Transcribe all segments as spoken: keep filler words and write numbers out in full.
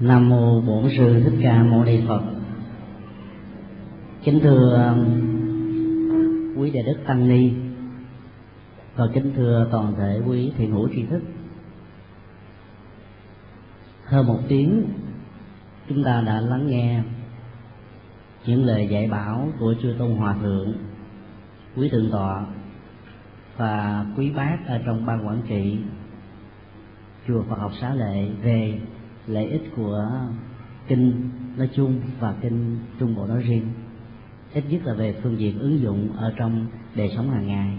Nam mô Bổn Sư Thích Ca Mâu Ni Phật. Kính thưa quý đệ đức tăng ni và kính thưa toàn thể quý thiện hữu tri thức. Hơn một tiếng chúng ta đã lắng nghe những lời dạy bảo của chư tôn hòa thượng, quý thượng tọa và quý bác ở trong ban quản trị chùa Phật học Xá Lợi về lợi ích của kinh nói chung và kinh Trung Bộ nói riêng, ít nhất là về phương diện ứng dụng ở trong đời sống hàng ngày.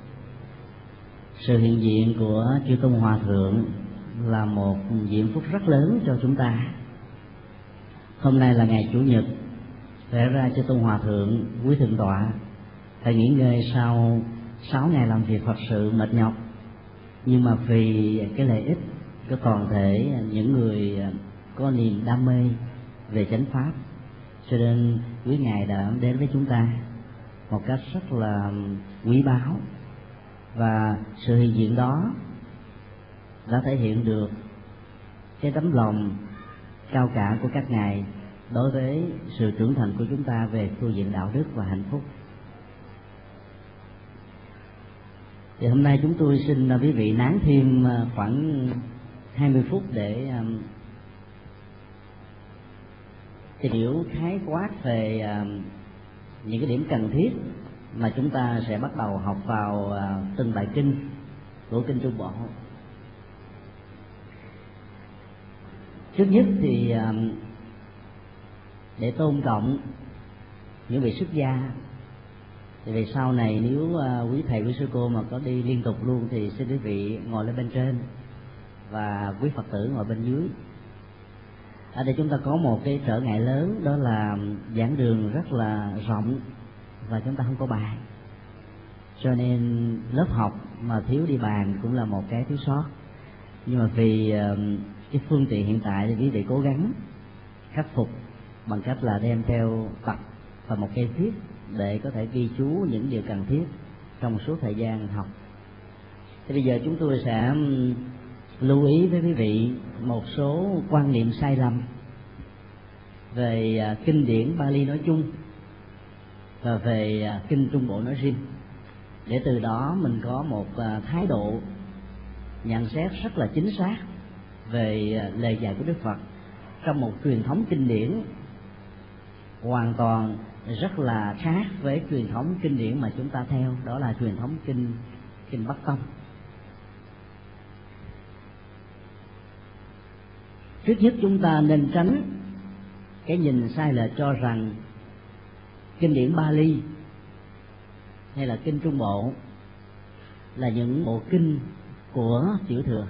Sự hiện diện của chư tôn hòa thượng là một diễm phúc rất lớn cho chúng ta. Hôm nay là ngày Chủ nhật, lẽ ra chư tôn hòa thượng, quý thượng tọa phải nghỉ ngơi sau sáu ngày làm việc Phật sự mệt nhọc, nhưng mà vì cái lợi ích của toàn thể những người có niềm đam mê về chánh pháp, cho nên quý ngài đã đến với chúng ta một cách rất là quý báu, và sự hiện diện đó đã thể hiện được cái tấm lòng cao cả của các ngài đối với sự trưởng thành của chúng ta về phương diện đạo đức và hạnh phúc. Thì hôm nay chúng tôi xin quý vị nán thêm khoảng hai mươi phút để tìm hiểu khái quát về những cái điểm cần thiết mà chúng ta sẽ bắt đầu học vào từng bài kinh của kinh Trung Bộ. Trước nhất thì để tôn trọng những vị xuất gia, thì vì sau này nếu quý thầy quý sư cô mà có đi liên tục luôn thì xin quý vị ngồi lên bên trên và quý Phật tử ngồi bên dưới. Ở đây chúng ta có một cái trở ngại lớn, đó là giảng đường rất là rộng và chúng ta không có bàn, cho nên lớp học mà thiếu đi bàn cũng là một cái thiếu sót. Nhưng mà vì cái phương tiện hiện tại thì quý vị cố gắng khắc phục bằng cách là đem theo tập và một cây viết để có thể ghi chú những điều cần thiết trong suốt thời gian học. Thì bây giờ chúng tôi sẽ lưu ý với quý vị một số quan niệm sai lầm về kinh điển Pali nói chung và về kinh Trung Bộ nói riêng, để từ đó mình có một thái độ nhận xét rất là chính xác về lời dạy của Đức Phật trong một truyền thống kinh điển hoàn toàn rất là khác với truyền thống kinh điển mà chúng ta theo, đó là truyền thống kinh kinh Bắc Tông. Trước nhất chúng ta nên tránh cái nhìn sai lệch cho rằng kinh điển Pali hay là kinh Trung Bộ là những bộ kinh của tiểu thừa,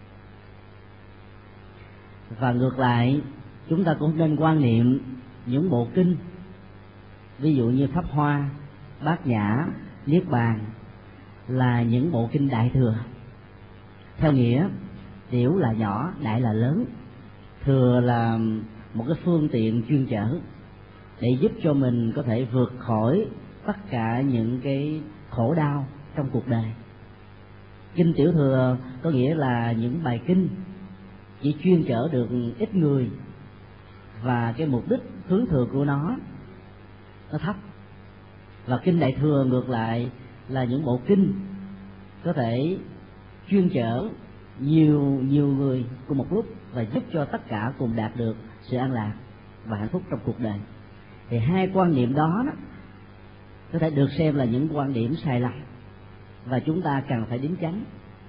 và ngược lại chúng ta cũng nên quan niệm những bộ kinh ví dụ như Pháp Hoa, Bát Nhã, Niết Bàn là những bộ kinh đại thừa, theo nghĩa tiểu là nhỏ, đại là lớn. Thừa là một cái phương tiện chuyên chở để giúp cho mình có thể vượt khỏi tất cả những cái khổ đau trong cuộc đời. Kinh tiểu thừa có nghĩa là những bài kinh chỉ chuyên chở được ít người, và cái mục đích hướng thừa của nó nó thấp. Và kinh đại thừa ngược lại là những bộ kinh có thể chuyên chở nhiều nhiều người cùng một lúc và giúp cho tất cả cùng đạt được sự an lạc và hạnh phúc trong cuộc đời. Thì hai quan niệm đó, đó có thể được xem là những quan điểm sai lầm và chúng ta cần phải đính chánh.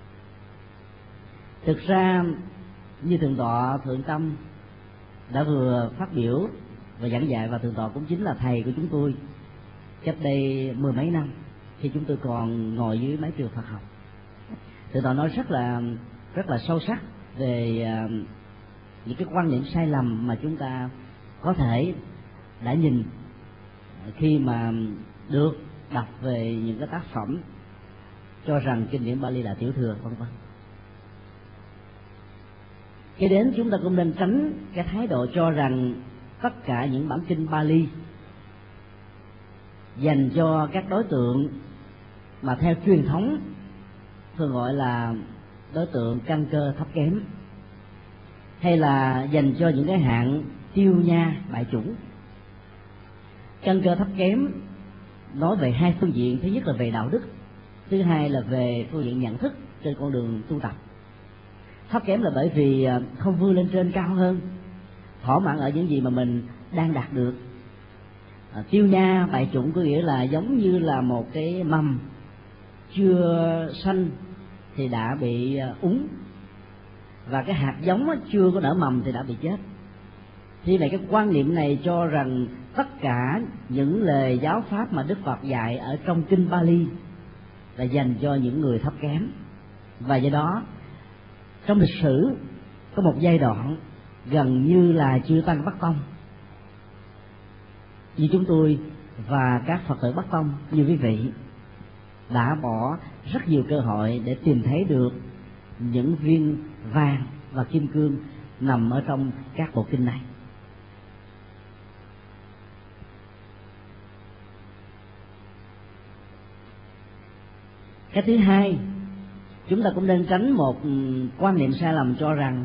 Thực ra như thượng tọa Thượng Tâm đã vừa phát biểu và giảng dạy, và thượng tọa cũng chính là thầy của chúng tôi cách đây mười mấy năm khi chúng tôi còn ngồi dưới mái trường Phật học. Thượng tọa nói rất là rất là sâu sắc về uh, những cái quan niệm sai lầm mà chúng ta có thể đã nhìn khi mà được đọc về những cái tác phẩm cho rằng kinh điển Pali là tiểu thừa, vân vân. Kế đến chúng ta cũng nên tránh cái thái độ cho rằng tất cả những bản kinh Pali dành cho các đối tượng mà theo truyền thống thường gọi là đối tượng căn cơ thấp kém. hay là dành cho những cái hạng tiêu nha bại chủng. Căn cơ thấp kém nói về hai phương diện: thứ nhất là về đạo đức, thứ hai là về phương diện nhận thức trên con đường tu tập. Thấp kém là bởi vì không vươn lên trên cao hơn, thỏa mãn ở những gì mà mình đang đạt được. À, tiêu nha bại chủng có nghĩa là giống như là một cái mầm chưa xanh thì đã bị úng, và cái hạt giống chưa có nở mầm thì đã bị chết. Thì vậy cái quan niệm này cho rằng tất cả những lời giáo pháp mà Đức Phật dạy ở trong kinh Pali là dành cho những người thấp kém. Và do đó trong lịch sử có một giai đoạn gần như là chư tăng Bắc Tông như chúng tôi và các Phật tử Bắc Tông như quý vị đã bỏ rất nhiều cơ hội để tìm thấy được những viên vàng và kim cương nằm ở trong các bộ kinh này. Cái thứ hai, chúng ta cũng nên tránh một quan niệm sai lầm cho rằng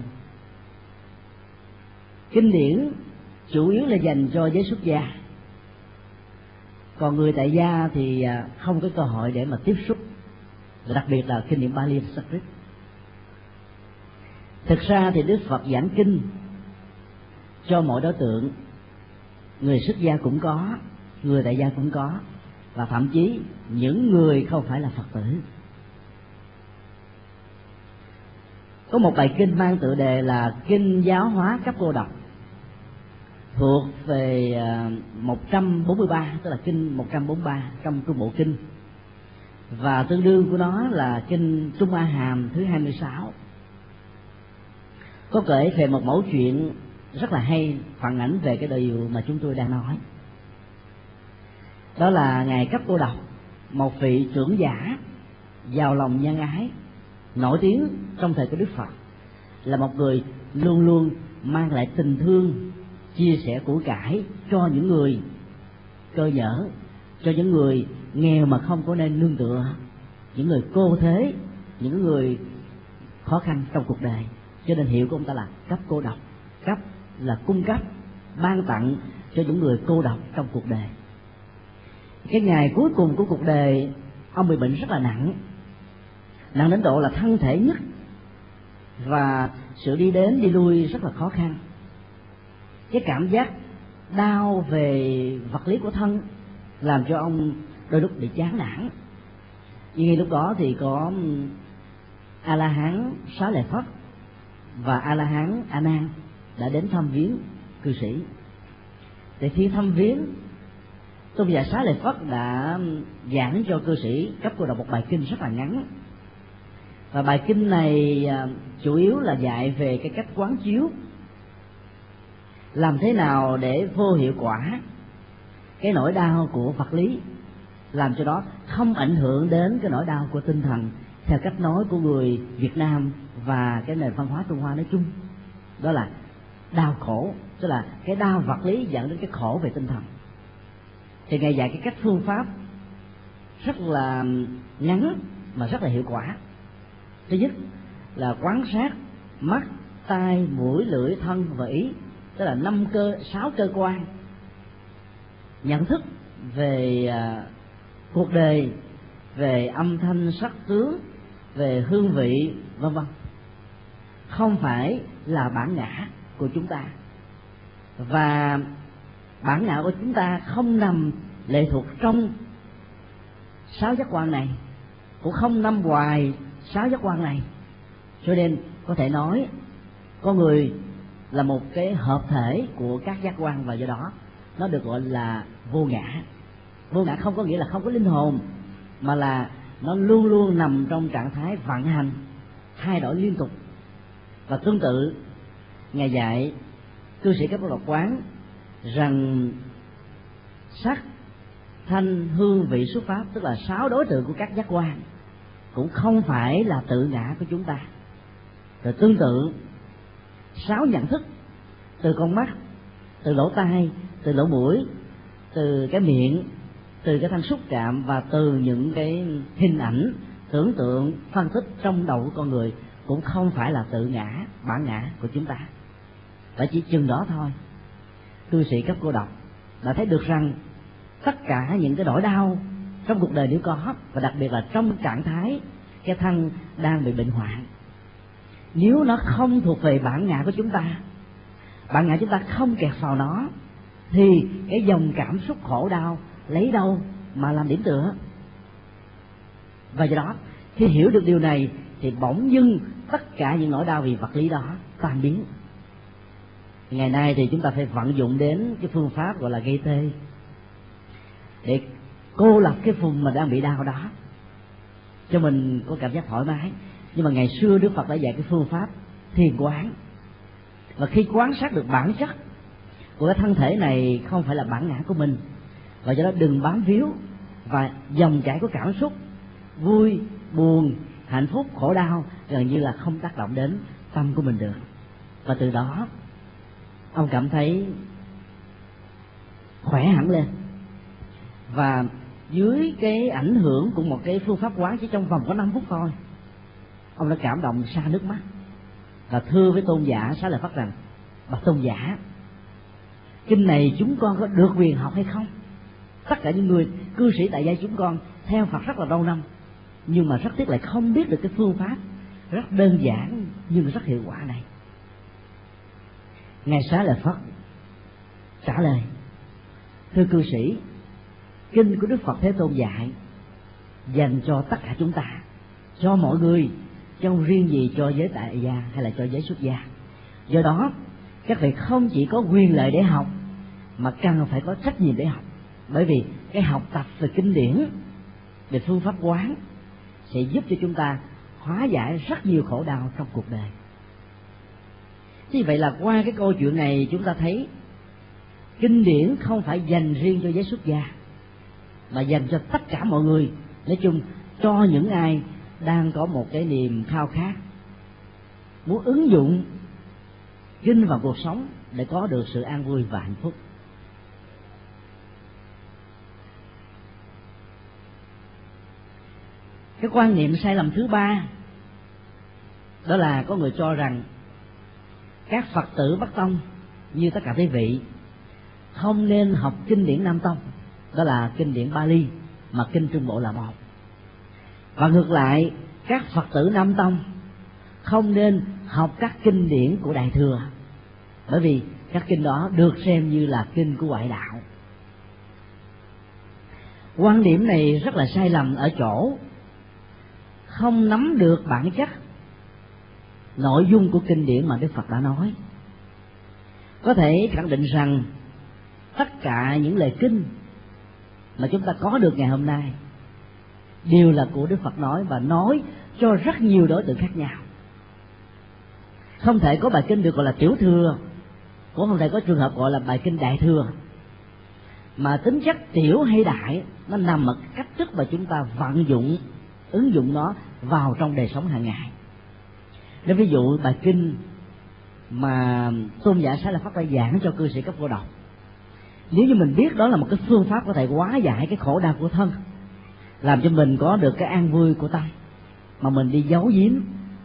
kinh điển chủ yếu là dành cho giới xuất gia, còn người tại gia thì không có cơ hội để mà tiếp xúc, và đặc biệt là kinh điển Pali và Sanskrit. Thực ra thì Đức Phật giảng kinh cho mọi đối tượng, người xuất gia cũng có, người tại gia cũng có, và thậm chí những người không phải là Phật tử. Có một bài kinh mang tựa đề là Kinh Giáo Hóa Cấp Cô Độc, thuộc về một trăm bốn mươi ba, tức là kinh một trăm bốn mươi ba trong Trung Bộ Kinh, và tương đương của nó là kinh Trung A Hàm thứ hai mươi sáu. Có kể về một mẫu chuyện rất là hay, phản ảnh về cái điều mà chúng tôi đang nói. Đó là ngài Cấp Cô Độc, một vị trưởng giả giàu lòng nhân ái, nổi tiếng trong thời của Đức Phật, là một người luôn luôn mang lại tình thương, chia sẻ của cải cho những người cơ nhở, cho những người nghèo mà không có nên nương tựa, những người cô thế, những người khó khăn trong cuộc đời. Cho nên hiệu của ông ta là Cấp Cô Độc. Cấp là cung cấp, ban tặng cho những người cô độc trong cuộc đời. Cái ngày cuối cùng của cuộc đời, ông bị bệnh rất là nặng, nặng đến độ là thân thể nhức và sự đi đến đi lui rất là khó khăn. Cái cảm giác đau về vật lý của thân làm cho ông đôi lúc bị chán nản. Nhưng ngay lúc đó thì có A La Hán Xá Lợi Phất và A La Hán A Nan đã đến thăm viếng cư sĩ. Để khi thăm viếng, tôn giả Xá Lợi Phất đã giảng cho cư sĩ Cấp Cô Độc một bài kinh rất là ngắn, và bài kinh này chủ yếu là dạy về cái cách quán chiếu, làm thế nào để vô hiệu quả cái nỗi đau của vật lý, làm cho đó không ảnh hưởng đến cái nỗi đau của tinh thần, theo cách nói của người Việt Nam và cái nền văn hóa Trung Hoa nói chung. Đó là đau khổ, tức là cái đau vật lý dẫn đến cái khổ về tinh thần. Thì ngài dạy cái cách phương pháp rất là ngắn mà rất là hiệu quả. Thứ nhất là quán sát mắt, tai, mũi, lưỡi, thân và ý, tức là năm cơ, sáu cơ quan, nhận thức về uh, cuộc đời, về âm thanh, sắc, tướng, về hương vị, vân vân. Không phải là bản ngã của chúng ta, và bản ngã của chúng ta không nằm lệ thuộc trong sáu giác quan này, cũng không nằm ngoài sáu giác quan này. Cho nên có thể nói con người là một cái hợp thể của các giác quan, và do đó nó được gọi là vô ngã. Vô ngã không có nghĩa là không có linh hồn, mà là nó luôn luôn nằm trong trạng thái vận hành, thay đổi liên tục. Và tương tự, ngài dạy cư sĩ Cấp Cô Độc quán rằng sắc, thanh, hương, vị, xúc, pháp, tức là sáu đối tượng của các giác quan, cũng không phải là tự ngã của chúng ta. Rồi tương tự, sáu nhận thức, từ con mắt, từ lỗ tai, từ lỗ mũi, từ cái miệng, từ cái thanh xúc chạm, và từ những cái hình ảnh, tưởng tượng, phân tích trong đầu của con người, cũng không phải là tự ngã, bản ngã của chúng ta. và chỉ chừng đó thôi, cư sĩ cấp cô độc đã thấy được rằng tất cả những cái nỗi đau trong cuộc đời nếu có, và đặc biệt là trong trạng thái cái thân đang bị bệnh hoạn, nếu nó không thuộc về bản ngã của chúng ta, bản ngã chúng ta không kẹt vào nó, thì cái dòng cảm xúc khổ đau lấy đâu mà làm điểm tựa. Và do đó khi hiểu được điều này thì bỗng dưng tất cả những nỗi đau vì vật lý đó tan biến. Ngày nay thì chúng ta phải vận dụng đến cái phương pháp gọi là gây tê để cô lập cái vùng mà đang bị đau đó, cho mình có cảm giác thoải mái. Nhưng mà ngày xưa Đức Phật đã dạy cái phương pháp thiền quán, và khi quán sát được bản chất của cái thân thể này không phải là bản ngã của mình, và do đó đừng bám víu, và dòng chảy của cảm xúc vui, buồn, hạnh phúc, khổ đau gần như là không tác động đến tâm của mình được. Và từ đó ông cảm thấy khỏe hẳn lên, và dưới cái ảnh hưởng của một cái phương pháp quán chỉ trong vòng có năm phút thôi, ông đã cảm động xa nước mắt và thưa với tôn giả Xá Lợi Phất rằng: bạch tôn giả, kinh này chúng con có được quyền học hay không? Tất cả những người cư sĩ tại gia chúng con theo Phật rất là lâu năm, nhưng mà rất tiếc lại không biết được cái phương pháp rất đơn giản nhưng rất hiệu quả này. Ngài Xá Lợi Phất trả lời: thưa cư sĩ, kinh của Đức Phật Thế Tôn dạy dành cho tất cả chúng ta, cho mọi người, chứ không riêng gì cho giới tại gia hay là cho giới xuất gia. Do đó các vị không chỉ có quyền lợi để học, mà cần phải có trách nhiệm để học. Bởi vì cái học tập về kinh điển, về phương pháp quán sẽ giúp cho chúng ta hóa giải rất nhiều khổ đau trong cuộc đời. Như vậy là qua cái câu chuyện này chúng ta thấy kinh điển không phải dành riêng cho giới xuất gia, mà dành cho tất cả mọi người. Nói chung cho những ai đang có một cái niềm khao khát muốn ứng dụng kinh vào cuộc sống để có được sự an vui và hạnh phúc. Cái quan niệm sai lầm thứ ba đó là có người cho rằng các Phật tử Bắc Tông như tất cả quý vị không nên học kinh điển Nam Tông, đó là kinh điển Bali, mà kinh Trung Bộ là một. Và ngược lại, các Phật tử Nam Tông không nên học các kinh điển của Đại Thừa, bởi vì các kinh đó được xem như là kinh của ngoại đạo. Quan điểm này rất là sai lầm ở chỗ không nắm được bản chất nội dung của kinh điển mà Đức Phật đã nói. Có thể khẳng định rằng tất cả những lời kinh mà chúng ta có được ngày hôm nay đều là của Đức Phật nói, và nói cho rất nhiều đối tượng khác nhau. Không thể có bài kinh được gọi là tiểu thừa, cũng không thể có trường hợp gọi là bài kinh đại thừa. Mà tính chất tiểu hay đại nó nằm ở cách thức mà chúng ta vận dụng, ứng dụng nó vào trong đời sống hàng ngày. Nếu ví dụ bài kinh mà tôn giả Xá Lợi Phất đã giảng cho cư sĩ cấp cô độc, nếu như mình biết đó là một cái phương pháp có thể hóa giải cái khổ đau của thân, làm cho mình có được cái an vui của tâm, mà mình đi giấu giếm,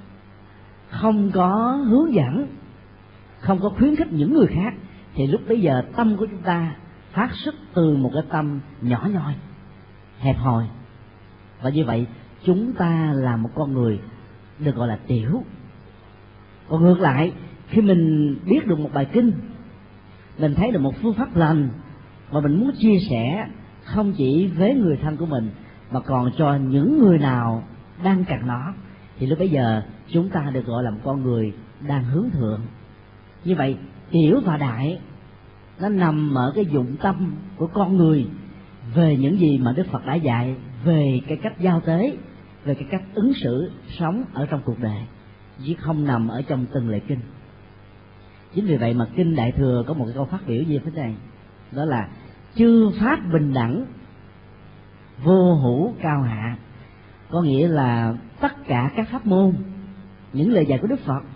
không có hướng dẫn, không có khuyến khích những người khác, thì lúc bấy giờ tâm của chúng ta phát xuất từ một cái tâm nhỏ nhoi, hẹp hòi, và như vậy chúng ta là một con người được gọi là tiểu. Còn ngược lại, khi mình biết được một bài kinh, mình thấy được một phương pháp lành mà mình muốn chia sẻ không chỉ với người thân của mình mà còn cho những người nào đang cần nó, thì lúc bấy giờ chúng ta được gọi là một con người đang hướng thượng. Như vậy tiểu và đại nó nằm ở cái dụng tâm của con người về những gì mà Đức Phật đã dạy về cái cách giao tế, về cái cách ứng xử sống ở trong cuộc đời, chứ không nằm ở trong từng lời kinh. Chính vì vậy mà kinh Đại Thừa có một cái câu phát biểu như thế này, đó là chư pháp bình đẳng, vô hữu cao hạ. Có nghĩa là tất cả các pháp môn, những lời dạy của Đức Phật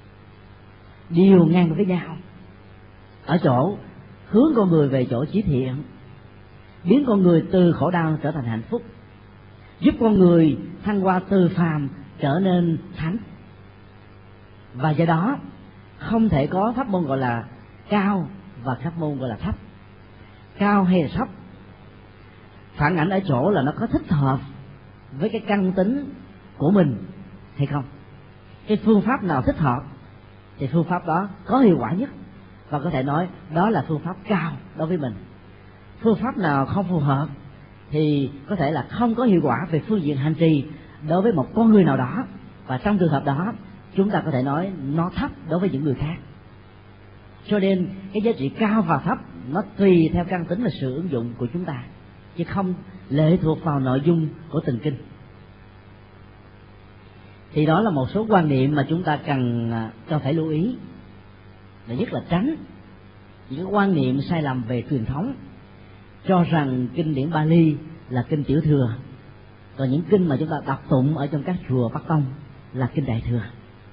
đều ngang với nhau ở chỗ hướng con người về chỗ chí thiện, biến con người từ khổ đau trở thành hạnh phúc, giúp con người thăng hoa từ phàm trở nên thánh. Và do đó không thể có pháp môn gọi là cao và pháp môn gọi là thấp. Cao hay là thấp phản ảnh ở chỗ là nó có thích hợp với cái căn tính của mình hay không. Cái phương pháp nào thích hợp thì phương pháp đó có hiệu quả nhất, và có thể nói đó là phương pháp cao đối với mình. Phương pháp nào không phù hợp thì có thể là không có hiệu quả về phương diện hành trì đối với một con người nào đó, và trong trường hợp đó chúng ta có thể nói nó thấp đối với những người khác. Cho nên cái giá trị cao và thấp nó tùy theo căn tính và sự ứng dụng của chúng ta, chứ không lệ thuộc vào nội dung của từng kinh. Thì đó là một số quan niệm mà chúng ta cần cần phải lưu ý, và nhất là tránh những quan niệm sai lầm về truyền thống, cho rằng kinh điển Bali là kinh tiểu thừa, còn những kinh mà chúng ta đọc tụng ở trong các chùa Bắc Tông là kinh đại thừa.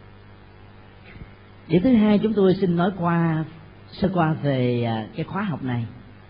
Điểm thứ hai chúng tôi xin nói qua sơ qua về cái khóa học này.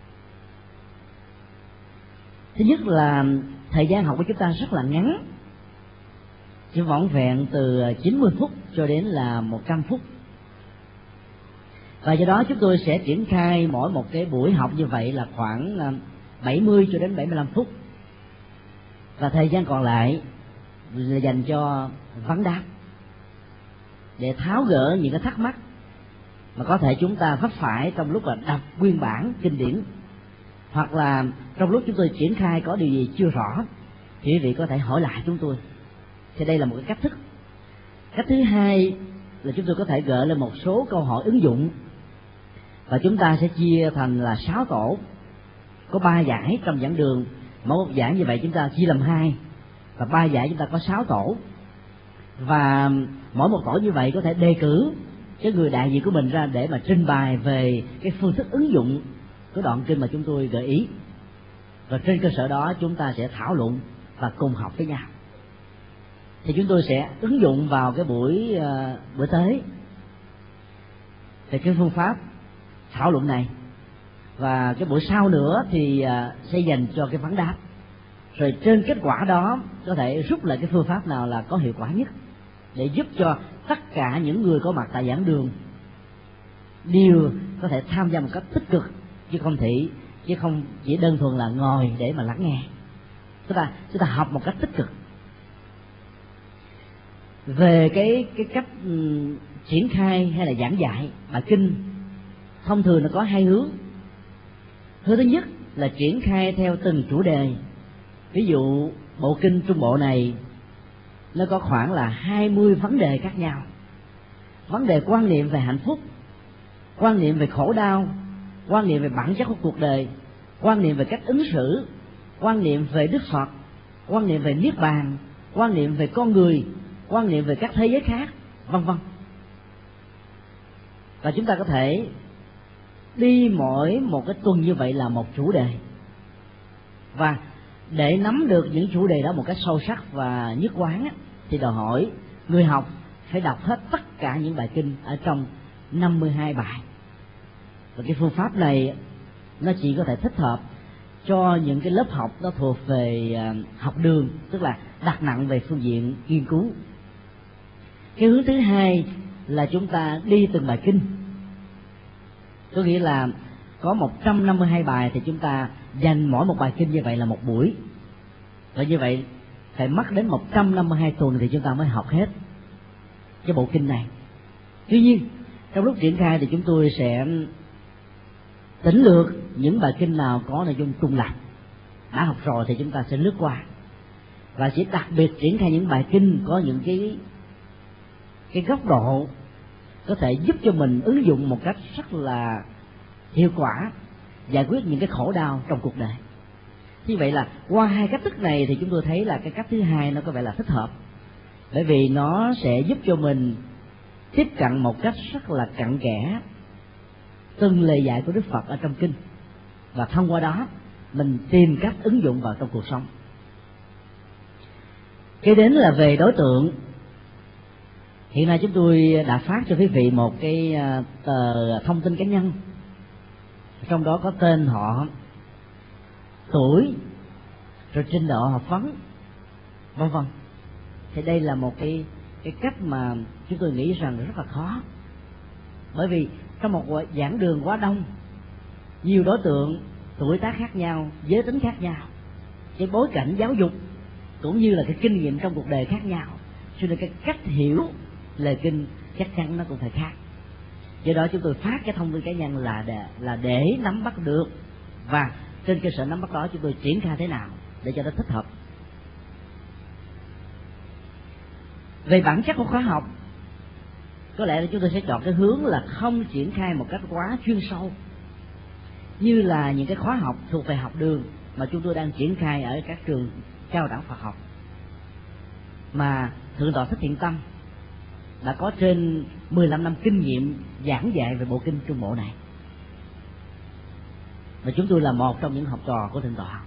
Thứ nhất là thời gian học của chúng ta rất là ngắn, chỉ vỏn vẹn từ chín mươi phút cho đến là một trăm phút. Và do đó chúng tôi sẽ triển khai mỗi một cái buổi học như vậy là khoảng bảy mươi cho đến bảy mươi lăm phút. Và thời gian còn lại là dành cho vấn đáp, để tháo gỡ những cái thắc mắc mà có thể chúng ta vấp phải trong lúc là đọc nguyên bản kinh điển, hoặc là trong lúc chúng tôi triển khai có điều gì chưa rõ thì quý vị có thể hỏi lại chúng tôi. Thì đây là một cái cách thức. Cách thứ hai là chúng tôi có thể gợi lên một số câu hỏi ứng dụng, và chúng ta sẽ chia thành là sáu tổ, có ba giải trong giảng đường. Mỗi một giải như vậy chúng ta chia làm hai, và ba giải chúng ta có sáu tổ, và mỗi một tổ như vậy có thể đề cử cái người đại diện của mình ra để mà trình bày về cái phương thức ứng dụng của đoạn kinh mà chúng tôi gợi ý, và trên cơ sở đó chúng ta sẽ thảo luận và cùng học với nhau. Thì chúng tôi sẽ ứng dụng vào cái buổi uh, bữa tới về cái phương pháp thảo luận này, và cái buổi sau nữa thì uh, sẽ dành cho cái vấn đáp. Rồi trên kết quả đó có thể rút lại cái phương pháp nào là có hiệu quả nhất, để giúp cho tất cả những người có mặt tại giảng đường đều có thể tham gia một cách tích cực, chứ không thể chứ không chỉ đơn thuần là ngồi để mà lắng nghe. Chúng ta chúng ta học một cách tích cực. Về cái cái cách um, triển khai hay là giảng dạy bài kinh, thông thường nó có hai hướng. Hướng thứ nhất là triển khai theo từng chủ đề. Ví dụ bộ kinh Trung Bộ này nó có khoảng là hai mươi vấn đề khác nhau. Vấn đề quan niệm về hạnh phúc, quan niệm về khổ đau, quan niệm về bản chất của cuộc đời, quan niệm về cách ứng xử, quan niệm về Đức Phật, quan niệm về Niết Bàn, quan niệm về con người, quan niệm về các thế giới khác, vân vân. Và chúng ta có thể đi mỗi một cái tuần như vậy là một chủ đề, và để nắm được những chủ đề đó một cách sâu sắc và nhất quán thì đòi hỏi người học phải đọc hết tất cả những bài kinh ở trong năm mươi hai bài. Và cái phương pháp này nó chỉ có thể thích hợp cho những cái lớp học nó thuộc về học đường, tức là đặt nặng về phương diện nghiên cứu. Cái hướng thứ hai là chúng ta đi từng bài kinh, có nghĩa là có một trăm năm mươi hai bài thì chúng ta dành mỗi một bài kinh như vậy là một buổi. Và như vậy phải mất đến một trăm năm mươi hai tuần thì chúng ta mới học hết cái bộ kinh này. Tuy nhiên trong lúc triển khai thì chúng tôi sẽ tỉnh lược những bài kinh nào có nội dung trùng lặp, đã học rồi thì chúng ta sẽ lướt qua, và chỉ đặc biệt triển khai những bài kinh có những cái cái góc độ có thể giúp cho mình ứng dụng một cách rất là hiệu quả, giải quyết những cái khổ đau trong cuộc đời. Như vậy là qua hai cách thức này thì chúng tôi thấy là cái cách thứ hai nó có vẻ là thích hợp, bởi vì nó sẽ giúp cho mình tiếp cận một cách rất là cặn kẽ từng lời dạy của Đức Phật ở trong kinh, và thông qua đó mình tìm cách ứng dụng vào trong cuộc sống. Kế đến là về đối tượng. Hiện nay chúng tôi đã phát cho quý vị một cái tờ thông tin cá nhân, trong đó có tên họ, tuổi, rồi trình độ học vấn, vân vân. Thì đây là một cái cái cách mà chúng tôi nghĩ rằng rất là khó. Bởi vì trong một giảng đường quá đông, nhiều đối tượng, tuổi tác khác nhau, giới tính khác nhau, cái bối cảnh giáo dục cũng như là cái kinh nghiệm trong cuộc đời khác nhau, cho nên cái cách hiểu lời kinh chắc chắn nó cũng phải khác. Do đó chúng tôi phát cái thông tin cá nhân là để, là để nắm bắt được, và trên cơ sở nắm bắt đó chúng tôi triển khai thế nào để cho nó thích hợp. Về bản chất của khóa học, có lẽ là chúng tôi sẽ chọn cái hướng là không triển khai một cách quá chuyên sâu như là những cái khóa học thuộc về học đường mà chúng tôi đang triển khai ở các trường cao đẳng Phật học, mà Thượng tọa Thích Thiện Tâm đã có trên mười lăm năm kinh nghiệm giảng dạy về bộ kinh Trung Bộ này, và chúng tôi là một trong những học trò của Thượng tọa.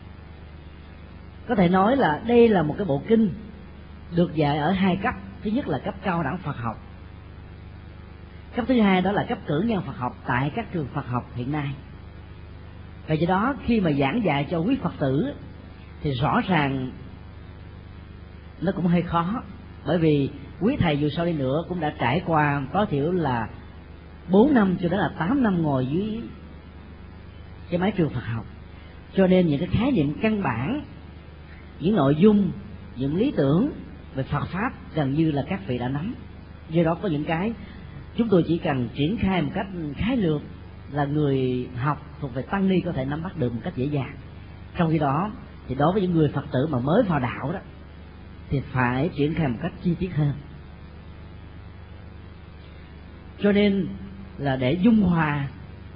Có thể nói là đây là một cái bộ kinh được dạy ở hai cấp. Thứ nhất là cấp cao đẳng Phật học, cấp thứ hai đó là cấp cử nhân Phật học tại các trường Phật học hiện nay. Và do đó khi mà giảng dạy cho quý Phật tử thì rõ ràng nó cũng hơi khó, bởi vì quý thầy dù sao đi nữa cũng đã trải qua tối thiểu là bốn năm cho đến là tám năm ngồi dưới cái mái trường Phật học, cho nên những cái khái niệm căn bản, những nội dung, những lý tưởng về Phật pháp gần như là các vị đã nắm. Do đó có những cái chúng tôi chỉ cần triển khai một cách khái lược là người học thuộc về tăng ni có thể nắm bắt được một cách dễ dàng. Trong khi đó thì đối với những người Phật tử mà mới vào đạo đó thì phải triển khai một cách chi tiết hơn. Cho nên là để dung hòa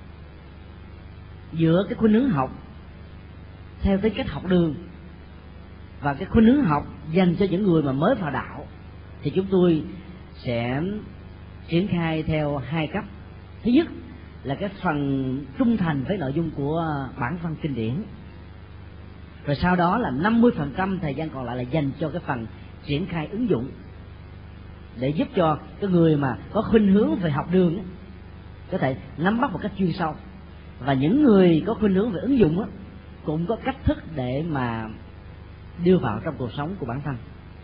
giữa cái khuynh hướng học theo tính cách học đường và cái khuynh hướng học dành cho những người mà mới vào đạo, thì chúng tôi sẽ triển khai theo hai cấp. Thứ nhất là cái phần trung thành với nội dung của bản văn kinh điển, rồi sau đó là năm mươi phần trăm thời gian còn lại là dành cho cái phần triển khai ứng dụng, để giúp cho cái người mà có khuynh hướng về học đường có thể nắm bắt một cách chuyên sâu, và những người có khuynh hướng về ứng dụng cũng có cách thức để mà đưa vào trong cuộc sống của bản thân.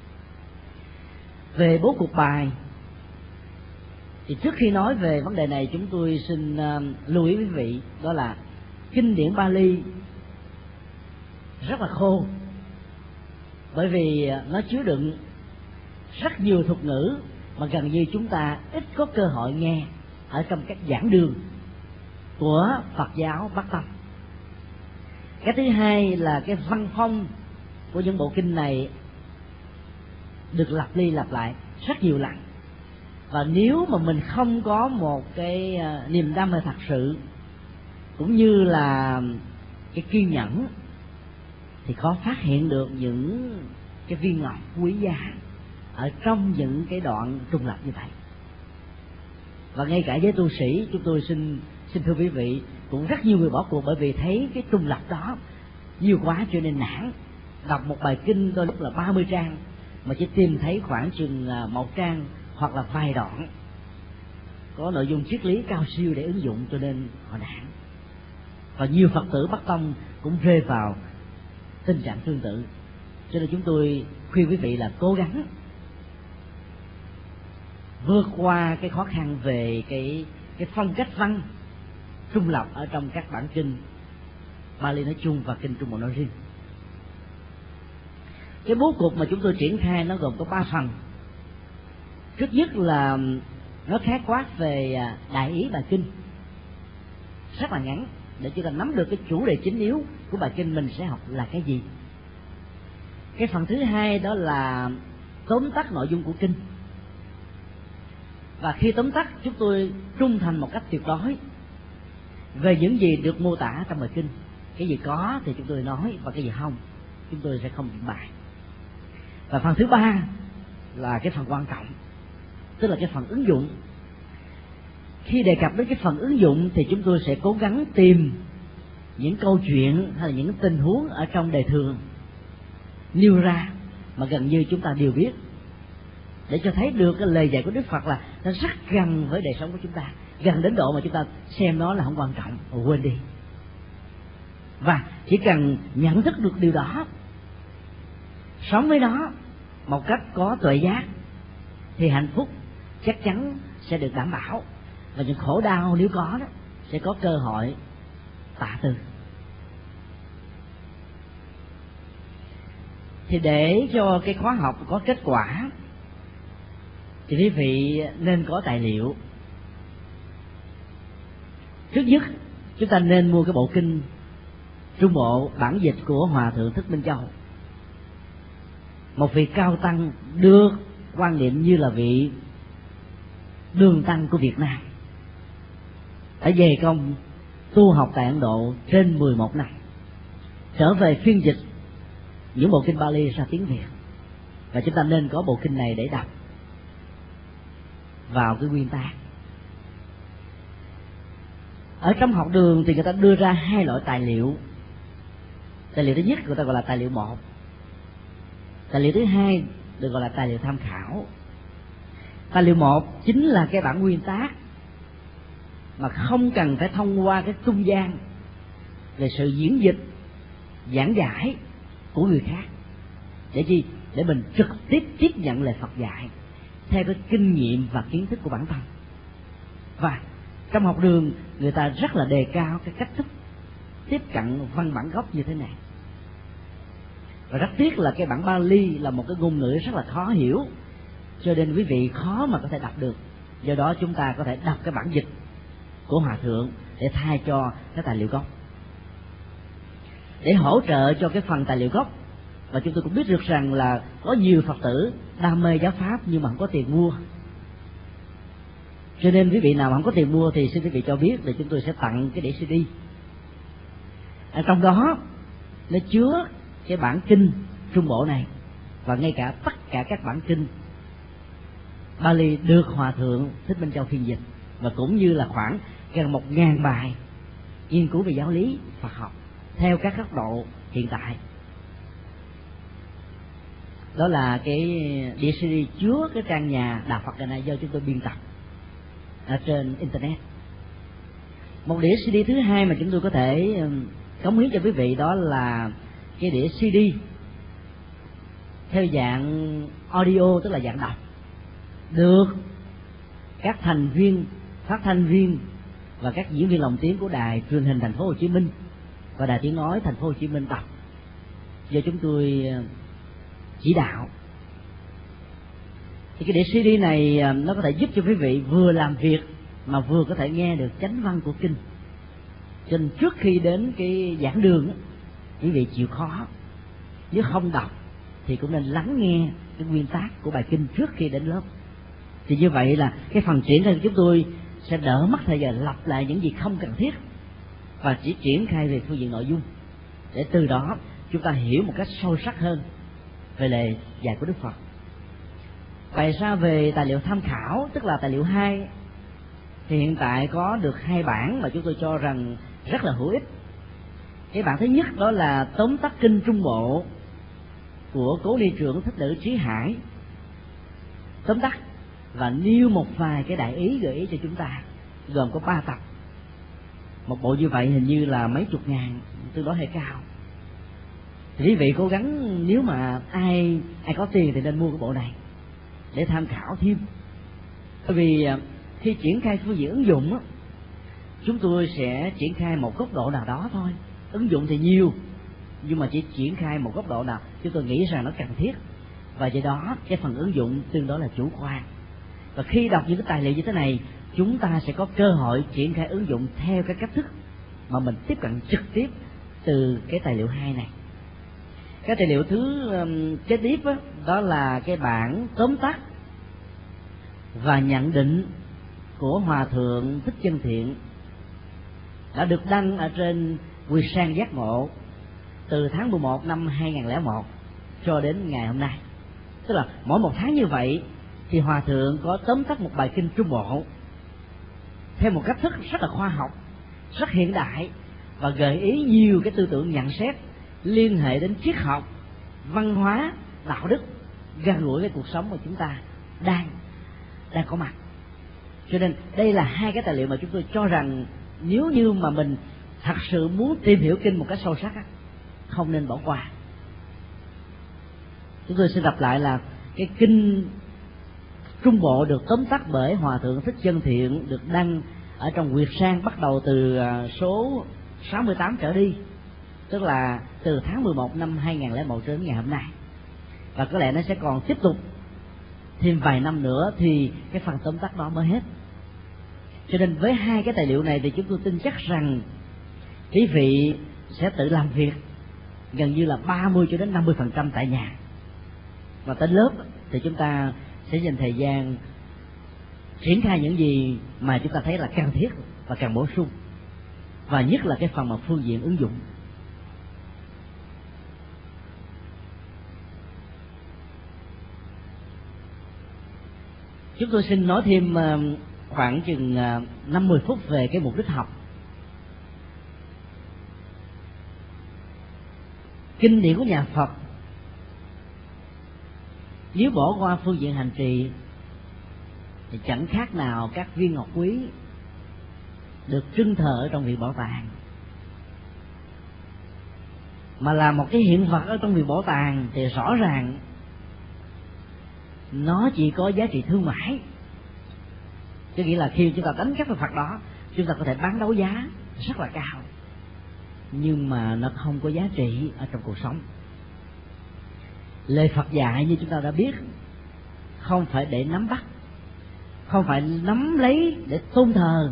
Về bố cục bài thì trước khi nói về vấn đề này, chúng tôi xin lưu ý quý vị, đó là kinh điển Pali rất là khô, bởi vì nó chứa đựng rất nhiều thuật ngữ mà gần như chúng ta ít có cơ hội nghe ở trong các giảng đường của Phật giáo Bắc Tông. Cái thứ hai là cái văn phong của những bộ kinh này được lặp đi lặp lại rất nhiều lần, và nếu mà mình không có một cái niềm đam mê thật sự cũng như là cái kiên nhẫn thì khó phát hiện được những cái viên ngọc quý giá ở trong những cái đoạn trùng lặp như vậy. Và ngay cả với tu sĩ, chúng tôi xin xin thưa quý vị, cũng rất nhiều người bỏ cuộc bởi vì thấy cái trùng lặp đó nhiều quá cho nên nản. Đọc một bài kinh đôi lúc là ba mươi trang mà chỉ tìm thấy khoảng chừng một trang hoặc là vài đoạn có nội dung triết lý cao siêu để ứng dụng, cho nên họ nản. Và nhiều Phật tử Bắc Tông cũng rơi vào tình trạng tương tự. Cho nên chúng tôi khuyên quý vị là cố gắng vượt qua cái khó khăn về cái cái phong cách văn trung lập ở trong các bản kinh Pali nói chung và kinh Trung Bộ nói riêng. Cái bố cục mà chúng tôi triển khai nó gồm có ba phần. Trước nhất là nó khái quát về đại ý bài kinh rất là ngắn, để chúng ta nắm được cái chủ đề chính yếu của bài kinh mình sẽ học là cái gì. Cái phần thứ hai đó là tóm tắt nội dung của kinh, và khi tóm tắt chúng tôi trung thành một cách tuyệt đối về những gì được mô tả trong bài kinh. Cái gì có thì chúng tôi nói, và cái gì không chúng tôi sẽ không trình bày. Và phần thứ ba là cái phần quan trọng, tức là cái phần ứng dụng. Khi đề cập đến cái phần ứng dụng thì chúng tôi sẽ cố gắng tìm những câu chuyện hay là những tình huống ở trong đời thường nêu ra mà gần như chúng ta đều biết, để cho thấy được cái lời dạy của Đức Phật là nó rất gần với đời sống của chúng ta, gần đến độ mà chúng ta xem nó là không quan trọng và quên đi. Và chỉ cần nhận thức được điều đó, sống với nó một cách có tuệ giác, thì hạnh phúc chắc chắn sẽ được đảm bảo. và những khổ đau nếu có đó sẽ có cơ hội tạ từ. Thì để cho cái khóa học có kết quả thì quý vị nên có tài liệu. Trước nhất chúng ta nên mua cái bộ kinh Trung Bộ bản dịch của Hòa Thượng Thích Minh Châu, một vị cao tăng được quan niệm như là vị đường tăng của Việt Nam, đã dày công tu học tại Ấn Độ trên mười một năm, trở về phiên dịch những bộ kinh Bali ra tiếng Việt, và chúng ta nên có bộ kinh này để đọc vào cái nguyên tắc. Ở trong học đường thì người ta đưa ra hai loại tài liệu. Tài liệu thứ nhất người ta gọi là tài liệu một, tài liệu thứ hai được gọi là tài liệu tham khảo. Tài liệu một chính là cái bản nguyên tác mà không cần phải thông qua cái trung gian về sự diễn dịch, giảng giải của người khác. Để chi? Để mình trực tiếp tiếp nhận lời Phật dạy theo cái kinh nghiệm và kiến thức của bản thân. Và trong học đường người ta rất là đề cao cái cách thức tiếp cận văn bản gốc như thế này. Và rất tiếc là cái bản Bali là một cái ngôn ngữ rất là khó hiểu, cho nên quý vị khó mà có thể đọc được. Do đó chúng ta có thể đọc cái bản dịch của Hòa Thượng để thay cho cái tài liệu gốc, để hỗ trợ cho cái phần tài liệu gốc. Và chúng tôi cũng biết được rằng là có nhiều Phật tử đam mê giáo pháp nhưng mà không có tiền mua, cho nên quý vị nào mà không có tiền mua thì xin quý vị cho biết để chúng tôi sẽ tặng cái đĩa xê đê. Ở trong đó nó chứa cái bản kinh Trung Bộ này, và ngay cả tất cả các bản kinh Bali được Hòa Thượng Thích Minh Châu phiên dịch, và cũng như là khoảng gần một ngàn bài nghiên cứu về giáo lý Phật học theo các góc độ hiện tại. Đó là cái đĩa xê đê chứa cái trang nhà Đạo Phật ngày nay do chúng tôi biên tập ở trên internet. Một đĩa xê đê thứ hai mà chúng tôi có thể cống hiến cho quý vị đó là cái đĩa xê đê theo dạng audio, tức là dạng đọc, được các thành viên, phát thanh viên và các diễn viên lồng tiếng của đài truyền hình Thành phố Hồ Chí Minh và đài tiếng nói Thành phố Hồ Chí Minh đọc do chúng tôi chỉ đạo. Thì cái đĩa xê đê này nó có thể giúp cho quý vị vừa làm việc mà vừa có thể nghe được chánh văn của kinh. Cho nên trước khi đến cái giảng đường quý vị chịu khó, nếu không đọc thì cũng nên lắng nghe cái nguyên tắc của bài kinh trước khi đến lớp. Thì như vậy là cái phần triển khai của chúng tôi sẽ đỡ mất thời giờ lặp lại những gì không cần thiết, và chỉ triển khai về phương diện nội dung, để từ đó chúng ta hiểu một cách sâu sắc hơn về lời dạy của Đức Phật. Vậy ra về tài liệu tham khảo, tức là tài liệu hai, thì hiện tại có được hai bản mà chúng tôi cho rằng rất là hữu ích. Cái bản thứ nhất đó là tóm tắt kinh Trung Bộ của Cố Ni Trưởng Thích Nữ Trí Hải, tóm tắt và nêu một vài cái đại ý gợi ý cho chúng ta, gồm có ba tập. Một bộ như vậy hình như là mấy chục ngàn, tương đối hơi cao. Thì quý vị cố gắng, nếu mà ai ai có tiền thì nên mua cái bộ này để tham khảo thêm. Bởi vì khi triển khai phương diện ứng dụng á, chúng tôi sẽ triển khai một góc độ nào đó thôi. Ứng dụng thì nhiều, nhưng mà chỉ triển khai một góc độ nào chúng tôi nghĩ rằng nó cần thiết, và do đó cái phần ứng dụng tương đối là chủ quan. Và khi đọc những cái tài liệu như thế này, chúng ta sẽ có cơ hội triển khai ứng dụng theo cái cách thức mà mình tiếp cận trực tiếp từ cái tài liệu hai này. Cái tài liệu thứ um, kế tiếp đó, đó là cái bản tóm tắt và nhận định của Hòa Thượng Thích Chân Thiện, đã được đăng ở trên Quỳ Sang Giác Ngộ từ tháng mười một năm hai nghìn lẻ một cho đến ngày hôm nay. Tức là mỗi một tháng như vậy thì Hòa Thượng có tóm tắt một bài kinh Trung Bộ theo một cách thức rất là khoa học, rất hiện đại, và gợi ý nhiều cái tư tưởng nhận xét liên hệ đến triết học, văn hóa, đạo đức gần gũi với cuộc sống mà chúng ta đang đang có mặt. Cho nên đây là hai cái tài liệu mà chúng tôi cho rằng nếu như mà mình thật sự muốn tìm hiểu kinh một cách sâu sắc, không nên bỏ qua. Chúng tôi xin đọc lại là cái kinh Trung Bộ được tóm tắt bởi Hòa Thượng Thích Chân Thiện, được đăng ở trong Nguyệt Sang bắt đầu từ số sáu mươi tám trở đi, tức là từ tháng mười một năm hai nghìn lẻ một đến ngày hôm nay, và có lẽ nó sẽ còn tiếp tục thêm vài năm nữa thì cái phần tóm tắt đó mới hết. Cho nên với hai cái tài liệu này thì chúng tôi tin chắc rằng quý vị sẽ tự làm việc gần như là ba mươi cho đến năm mươi phần trăm tại nhà, và tới lớp thì chúng ta sẽ dành thời gian triển khai những gì mà chúng ta thấy là cần thiết và cần bổ sung, và nhất là cái phần mà phương diện ứng dụng. Chúng tôi xin nói thêm khoảng chừng năm mươi phút về cái mục đích học. Kinh điển của nhà Phật nếu bỏ qua phương diện hành trì thì chẳng khác nào các viên ngọc quý được trưng thờ ở trong viện bảo tàng, mà là một cái hiện vật ở trong viện bảo tàng thì rõ ràng nó chỉ có giá trị thương mại. Có nghĩa là khi chúng ta đánh cắp cái Phật đó, chúng ta có thể bán đấu giá rất là cao, nhưng mà nó không có giá trị ở trong cuộc sống. Lời Phật dạy như chúng ta đã biết, không phải để nắm bắt, không phải nắm lấy để tôn thờ,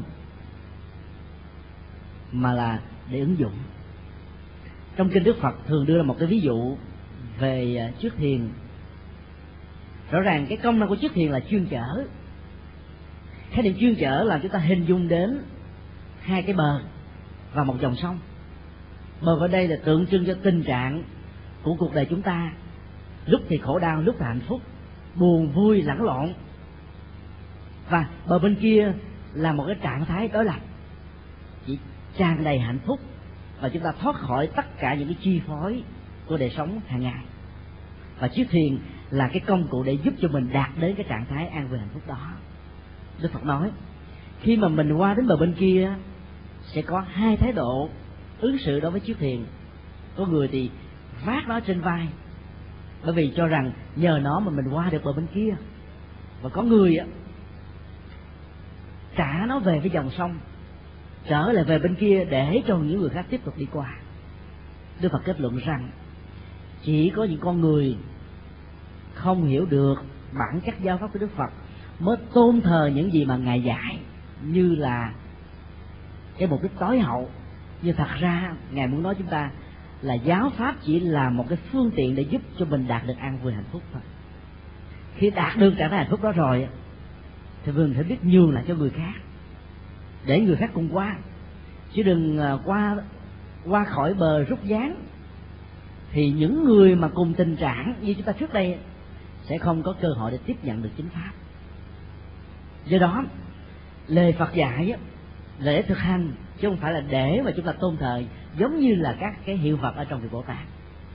mà là để ứng dụng. Trong kinh Đức Phật thường đưa ra một cái ví dụ về chiếc thuyền. Rõ ràng cái công năng của chiếc thuyền là chuyên chở. Khái niệm chuyên chở là chúng ta hình dung đến hai cái bờ và một dòng sông. Bờ ở đây là tượng trưng cho tình trạng của cuộc đời chúng ta, lúc thì khổ đau, lúc thì hạnh phúc, buồn vui lẫn lộn. Và bờ bên kia là một cái trạng thái đối lập, chỉ tràn đầy hạnh phúc, và chúng ta thoát khỏi tất cả những cái chi phối của đời sống hàng ngày. Và chiếc thuyền là cái công cụ để giúp cho mình đạt đến cái trạng thái an vui hạnh phúc đó. Đức Phật nói khi mà mình qua đến bờ bên kia sẽ có hai thái độ ứng xử đối với chiếc thuyền. Có người thì vác nó trên vai, bởi vì cho rằng nhờ nó mà mình qua được bờ bên kia. Và có người trả nó về với dòng sông, trở lại về bên kia để cho những người khác tiếp tục đi qua. Đức Phật kết luận rằng chỉ có những con người không hiểu được bản chất giáo pháp của Đức Phật mới tôn thờ những gì mà Ngài dạy như là cái mục đích tối hậu. Nhưng thật ra Ngài muốn nói chúng ta là giáo pháp chỉ là một cái phương tiện để giúp cho mình đạt được an vui hạnh phúc thôi. Khi đạt được trạng thái hạnh phúc đó rồi thì mình phải biết nhường lại cho người khác, để người khác cùng qua, chứ đừng qua qua khỏi bờ rút gián. Thì những người mà cùng tình trạng như chúng ta trước đây sẽ không có cơ hội để tiếp nhận được chính pháp. Do đó lời Phật dạy là để thực hành, chứ không phải là để mà chúng ta tôn thờ giống như là các cái hiện vật ở trong viện bảo tàng.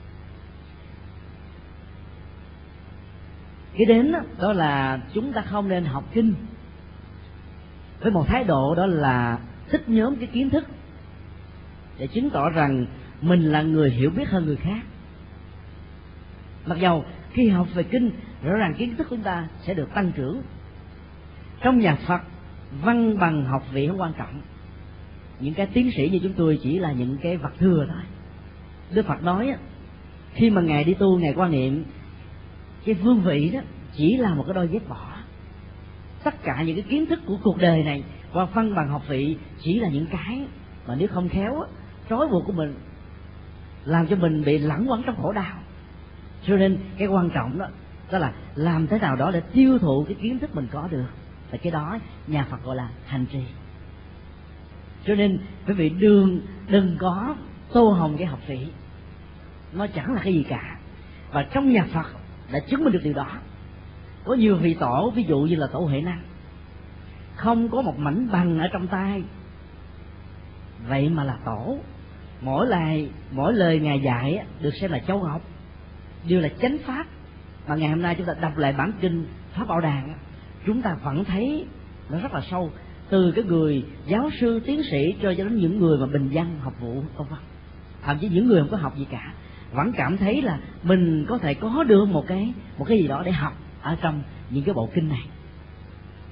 Cái đến đó, đó là chúng ta không nên học kinh với một thái độ đó là thích nhóm cái kiến thức để chứng tỏ rằng mình là người hiểu biết hơn người khác. Mặc dầu khi học về kinh, rõ ràng kiến thức của chúng ta sẽ được tăng trưởng. Trong nhà Phật, văn bằng học vị không quan trọng. Những cái tiến sĩ như chúng tôi chỉ là những cái vật thừa thôi. Đức Phật nói khi mà Ngài đi tu, Ngài quan niệm cái vương vị đó chỉ là một cái đôi dép bỏ. Tất cả những cái kiến thức của cuộc đời này qua văn bằng học vị chỉ là những cái mà nếu không khéo trói buộc của mình, làm cho mình bị lẳng quẩn trong khổ đau. Cho nên cái quan trọng đó đó là làm thế nào đó để tiêu thụ cái kiến thức mình có được, và cái đó nhà Phật gọi là hành trì. Cho nên quý vị đừng đừng có tô hồng cái học vị, nó chẳng là cái gì cả. Và trong nhà Phật đã chứng minh được điều đó. Có nhiều vị tổ, ví dụ như là tổ Huệ Năng, không có một mảnh bằng ở trong tay, vậy mà là tổ. Mỗi lời mỗi lời Ngài dạy được xem là châu ngọc, đều là chánh pháp. Mà ngày hôm nay chúng ta đọc lại bản kinh Pháp Bảo Đàn, chúng ta vẫn thấy nó rất là sâu, từ cái người giáo sư tiến sĩ cho đến những người mà bình dân học vụ vân vân, thậm chí những người không có học gì cả vẫn cảm thấy là mình có thể có được một cái một cái gì đó để học ở trong những cái bộ kinh này.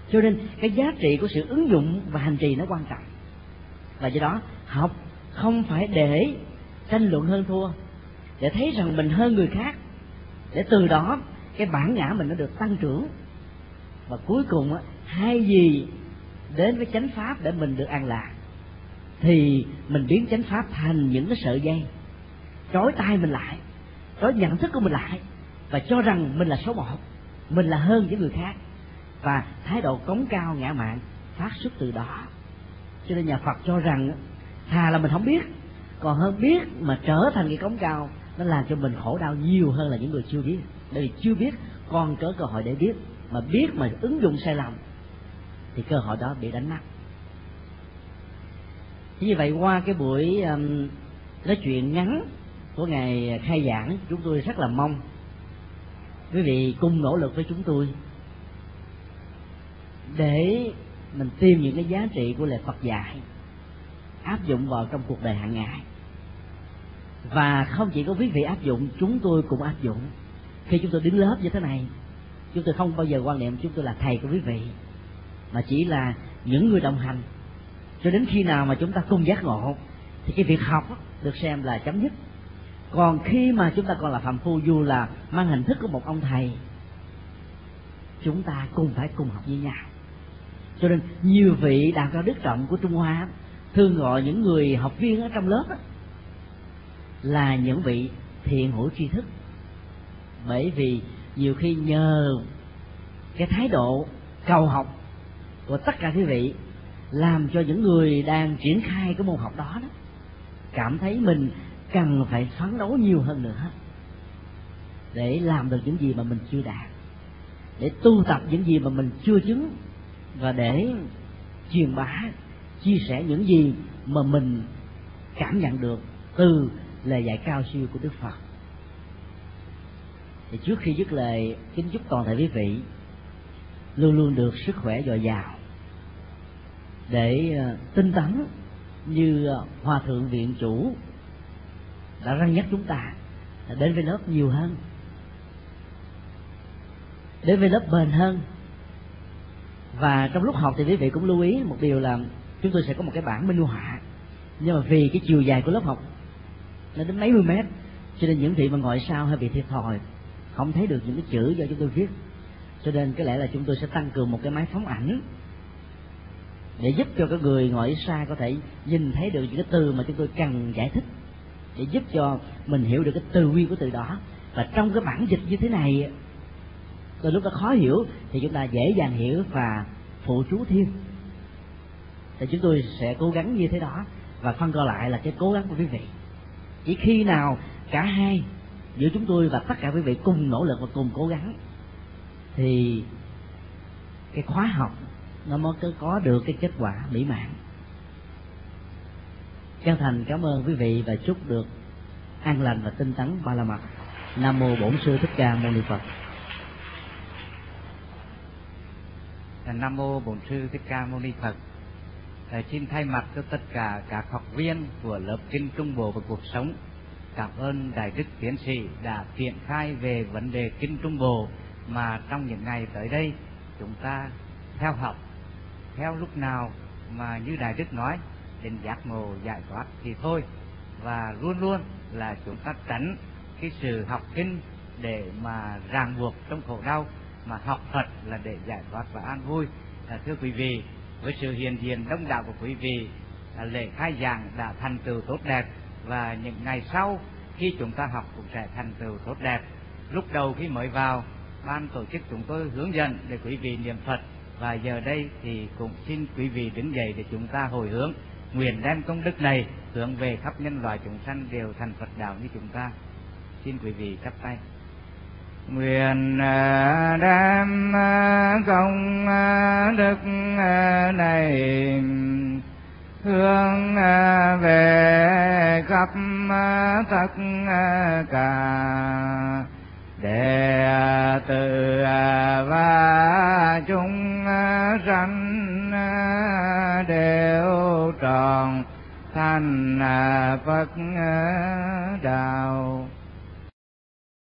Cho nên cái giá trị của sự ứng dụng và hành trì nó quan trọng. Và do đó học không phải để tranh luận hơn thua, để thấy rằng mình hơn người khác, để từ đó cái bản ngã mình nó được tăng trưởng. Và cuối cùng á, hay gì đến với chánh pháp để mình được an lạc, thì mình biến chánh pháp thành những cái sợi dây trói tay mình lại, trói nhận thức của mình lại, và cho rằng mình là số một, mình là hơn những người khác. Và thái độ cống cao ngã mạn phát xuất từ đó. Cho nên nhà Phật cho rằng thà là mình không biết, còn hơn biết mà trở thành cái cống cao, nó làm cho mình khổ đau nhiều hơn là những người chưa biết. Bởi vì chưa biết còn có cơ hội để biết, mà biết mà ứng dụng sai lầm thì cơ hội đó bị đánh mất. Như vậy qua cái buổi um, nói chuyện ngắn của ngày khai giảng, chúng tôi rất là mong quý vị cùng nỗ lực với chúng tôi để mình tìm những cái giá trị của lời Phật dạy, áp dụng vào trong cuộc đời hàng ngày. Và không chỉ có quý vị áp dụng, chúng tôi cũng áp dụng. Khi chúng tôi đứng lớp như thế này, chúng tôi không bao giờ quan niệm chúng tôi là thầy của quý vị, mà chỉ là những người đồng hành. Cho đến khi nào mà chúng ta cùng giác ngộ thì cái việc học được xem là chấm dứt. Còn khi mà chúng ta còn là phàm phu, dù là mang hình thức của một ông thầy, chúng ta cùng phải cùng học với nhau. Cho nên nhiều vị đạt cao đức trọng của Trung Hoa thường gọi những người học viên ở trong lớp đó là những vị thiện hữu tri thức. Bởi vì nhiều khi nhờ cái thái độ cầu học của tất cả quý vị làm cho những người đang triển khai cái môn học đó, đó cảm thấy mình cần phải phấn đấu nhiều hơn nữa để làm được những gì mà mình chưa đạt, để tu tập những gì mà mình chưa chứng, và để truyền bá, chia sẻ những gì mà mình cảm nhận được từ lời dạy cao siêu của Đức Phật. Thì trước khi dứt lời, kính chúc toàn thể quý vị luôn luôn được sức khỏe dồi dào, để tinh tấn như Hòa Thượng Viện Chủ đã răn nhắc chúng ta đến với lớp nhiều hơn, đến với lớp bền hơn. Và trong lúc học thì quý vị cũng lưu ý một điều là chúng tôi sẽ có một cái bảng minh họa, nhưng mà vì cái chiều dài của lớp học nó đến mấy mươi mét, cho nên những vị mà ngồi sau hơi bị thiệt thòi, không thấy được những cái chữ do chúng tôi viết. Cho nên có lẽ là chúng tôi sẽ tăng cường một cái máy phóng ảnh để giúp cho các người ngồi xa có thể nhìn thấy được những cái từ mà chúng tôi cần giải thích, để giúp cho mình hiểu được cái từ nguyên của từ đó. Và trong cái bản dịch như thế này, từ lúc đó khó hiểu thì chúng ta dễ dàng hiểu và phụ chú thêm. Thì chúng tôi sẽ cố gắng như thế đó, và phân còn lại là cái cố gắng của quý vị. Chỉ khi nào cả hai, giữa chúng tôi và tất cả quý vị cùng nỗ lực và cùng cố gắng, thì cái khóa học nó mới có được cái kết quả mỹ mãn. Chân thành cảm ơn quý vị và chúc được an lành và tinh tấn ba la mật. Nam mô Bổn Sư Thích Ca Mâu Ni Phật. Nam mô Bổn Sư Thích Ca Mâu Ni Phật. À, xin thay mặt cho tất cả các học viên của lớp Kinh Trung Bộ và Cuộc Sống, cảm ơn Đại Đức Tiến sĩ đã triển khai về vấn đề Kinh Trung Bộ, mà trong những ngày tới đây chúng ta theo học, theo lúc nào mà như Đại Đức nói đến giác ngộ giải thoát thì thôi. Và luôn luôn là chúng ta tránh cái sự học kinh để mà ràng buộc trong khổ đau, mà học Phật là để giải thoát và an vui. À, thưa quý vị, với sự hiện diện đông đảo của quý vị, à, lễ khai giảng đã thành tựu tốt đẹp, và những ngày sau khi chúng ta học cũng sẽ thành tựu tốt đẹp. Lúc đầu khi mới vào, ban tổ chức chúng tôi hướng dẫn để quý vị niệm Phật, và giờ đây thì cũng xin quý vị đứng dậy để chúng ta hồi hướng, nguyện đem công đức này hướng về khắp nhân loại chúng sanh đều thành Phật đạo như chúng ta. Xin quý vị chắp tay. Nguyện đem công đức này hướng về khắp tất cả đệ tử và chúng sanh đều tròn thành Phật